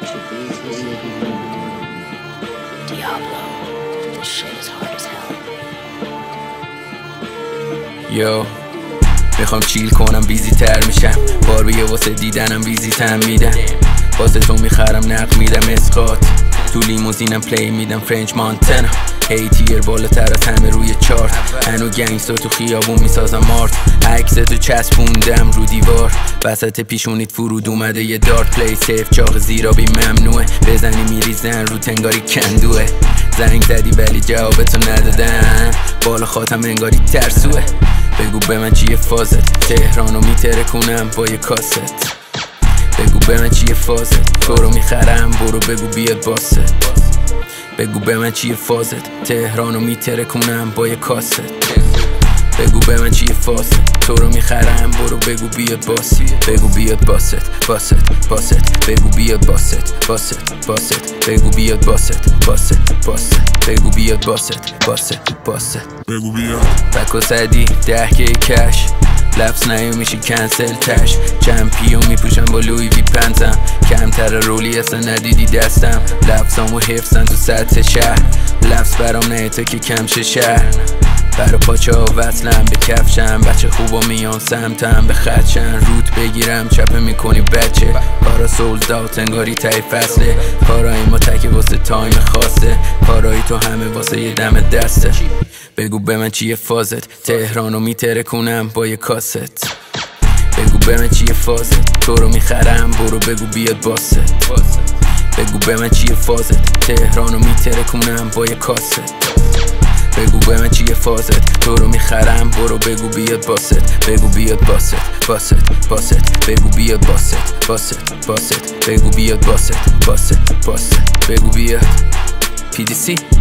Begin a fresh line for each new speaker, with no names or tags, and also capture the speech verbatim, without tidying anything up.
Diablo, this shit is hard as hell.
یو میخوام چیل کنم بیزی تر میشم، بارویه واسه دیدنم بیزی تم میدم، واسه تو میخرم نق میدم اسقاط، تو لیموزینم پلی میدم فرنچ مانتنا، هیتیر بالاتر از همه روی چارت، هنو گنگستا تو خیابون میسازم مارت، عکس تو چسبوندم رو دیوار، وسط پیشونیت فرود اومده یه دارت، پلی سیف چاق زیرابی ممنوعه، بزنی میریزن رو تنگاری کندوه، زنگ زدی ولی جوابتو ندادن، بالا خاتم انگاری ترسوه، بگو به من چیه فازت، تهرانو میتره کنم با یه کاست، بگو به من چیه فازت، تو رو میخرم برو بگو بیاد باست، بگو به من چیه فازت، تهرانو میتره کنم با یه کاست، بگو به من چیه فازت، تو رو میخرم برو بگو بیاد باست، بگو بیاد باست باست باست، بگو بیاد باست باست باست، بگو بیاد باست باست باست، بگو بیاد باست باست باست،
بگو بیاد
بک و صدی ده که کش، لفظ نیو میشه کنسل تش، چمپیون میپوشم با لوی وی پنزم، کمتر رولی اصلا ندیدی دستم، لفظامو حفظن تو سطح شهر، لفظ برام نه تا که کمشه شهر، برا پاچه ها وصلم به کفشم، بچه خوبا میان سمتم به خدشن، روت بگیرم چپه میکنی بچه، کارا سولز داوت انگاری تای فصله، کارای ما تکه واسه تایم خاصه، کارای تو همه واسه یه دم دسته، بگو به من چیه فازت، تهرانو میتره کنم با یه کاست، بگو به من چیه فازت، تو رو میخرم برو بگو بیاد باست، بگو به من چیه فازت، تهرانو میتره کنم با یه کاست، بگو به من چیه فازت، تو رو میخرم برو بگو بیاد باست، بگو بیاد باست باست باست، بگو بیاد باست باست باست، بگو بیاد باست باست باست، بگو بیاد پی دی سی.